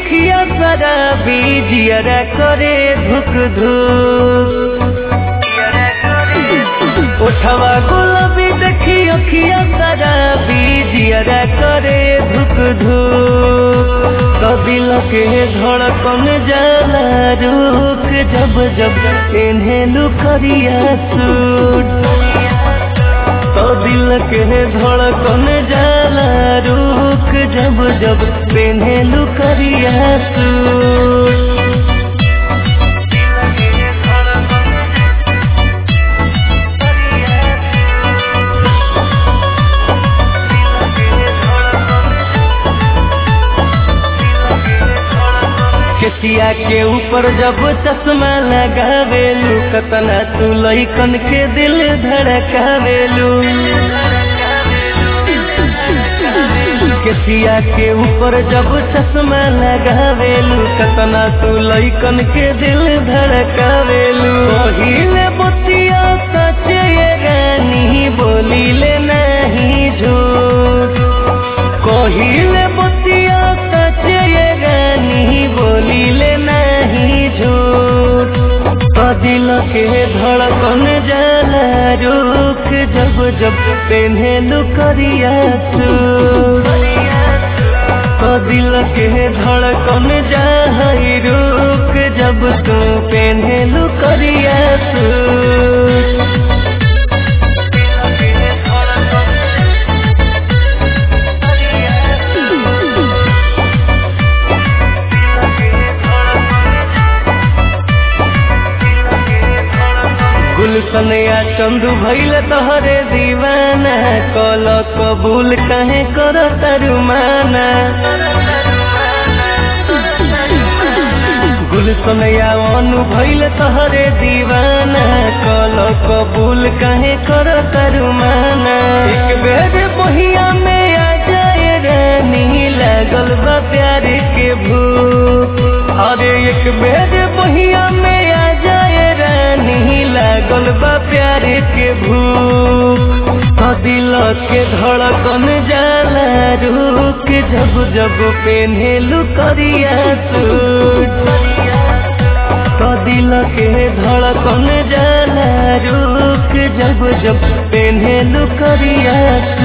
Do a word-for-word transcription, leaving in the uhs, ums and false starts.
अखिया शराबी जियरा करे धुक धुक उठवा गुलाबी देखी अखिया शराबी जियरा करे धुक धुक तो दिल के धड़कन जाला रुक जब जब इन्हें लुकरिया सूट तो दिल के धड़कन जाला रुक जब जब इन्हें लुकरिया सूट केसिया के ऊपर जब चश्मा लगावेलू कतना तू लइकन के दिल धड़कावेलू केसिया के ऊपर जब चश्मा लगावेलू कतना तू लइकन के दिल धड़कावेलू पहिले बतिया सचे रानी बोली ले नहीं झूठ कहिले बतिया सचे रानी बोली ले नहीं झूठ तो दिल के धड़कन जाला रुक जब जब पेन्हे लुकरिया सूट तो दिल के धड़कन जाई रुक जब तू पेन्हे लुकरिया सूट गुलशनिया चंदू भइल तोहरे दीवाना कल कबूल कहे कर तरुमाना गुलशनिया अनु भइल तोहरे दीवाना कल कबूल कहे कर तरुमाना एक बेर बहिया में आ जाए रानी लागल बा प्यार के भूख अरे एक बेर बहिया में आ जाए रानी लागल बा प्यार के भूख तो दिल के धड़कन जाला रुक जब जब पेन्हे लुकरिया सूट तो दिल के धड़कन जाला रुक जब जब पेन्हे लुकरिया